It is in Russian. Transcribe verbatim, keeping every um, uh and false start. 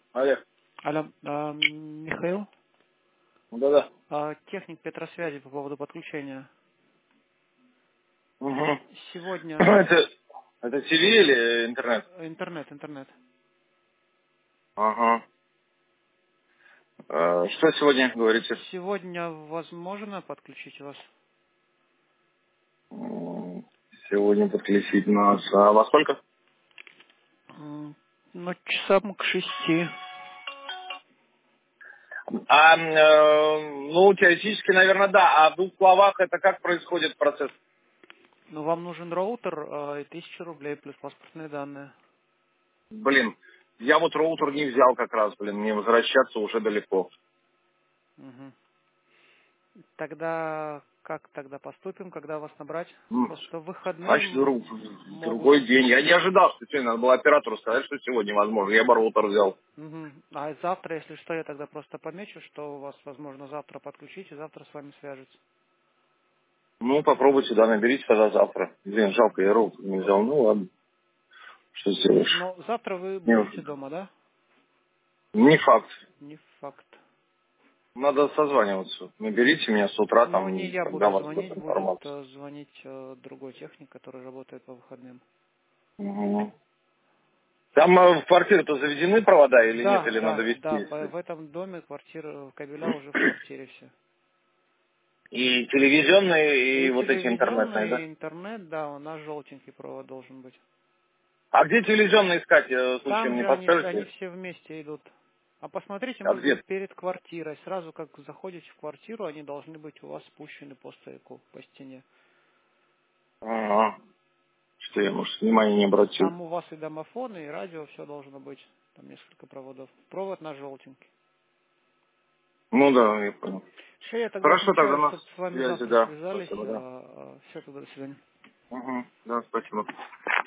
Олег. Алло, а, Михаил, Ну да-да. а, техник Петросвязи по поводу подключения. Угу. Сегодня Это, это ТВ или интернет? интернет, интернет. Ага. Э, Что сегодня говорите? Сегодня возможно подключить вас? М, Сегодня подключить нас. А во сколько? М, Ну, часам к шести. А, э, ну, теоретически, наверное, да. А в двух словах это как происходит процесс? Ну, вам нужен роутер а, и тысяча рублей плюс паспортные данные. Блин, я вот роутер не взял как раз, блин, мне возвращаться уже далеко. Мгм. Тогда как тогда поступим, когда вас набрать? М, Просто в выходные Значит, в м- друг- в могут. другой день. Я не ожидал, что сегодня надо было оператору сказать, что сегодня возможно. Я бы роутер взял. Мгм. А завтра, если что, я тогда просто помечу, что у вас возможно завтра подключить, и завтра с вами свяжется. Ну, попробуйте, да, наберите тогда завтра. Блин, жалко, я роутер не взял. Ну, ладно, что сделаешь. Но завтра вы Не, будете дома, да? не факт. Не факт. Надо созваниваться. Наберите меня с утра, Но не там, я когда у буду вас будет звонить, будет информация. э, звонить э, другой техник, который работает по выходным. Мгм. Там э, в квартиру-то заведены провода или нет, Да, или надо да, вести? да, по- Если? в этом доме квартира, кабеля уже в квартире все. И телевизионные, и И вот эти интернетные, телевизионный, да? и интернет, да, у нас желтенький провод должен быть. А где телевизионные искать, э, случаем Там не же они, они подскажете? все вместе идут. А посмотрите, А может быть, где? перед квартирой. Сразу как заходите в квартиру, они должны быть у вас спущены по стояку, по стене. Ага. Что я, может, внимания не обратил. Там у вас и домофон, и радио, все должно быть. Там несколько проводов. Провод на желтенький. Ну да, я понял. Все, я тогда Хорошо, тогда отмечаю, на чтобы с вами связи, завтра да. связались. Спасибо, да. Все, тогда до свидания. Угу. Да, спасибо.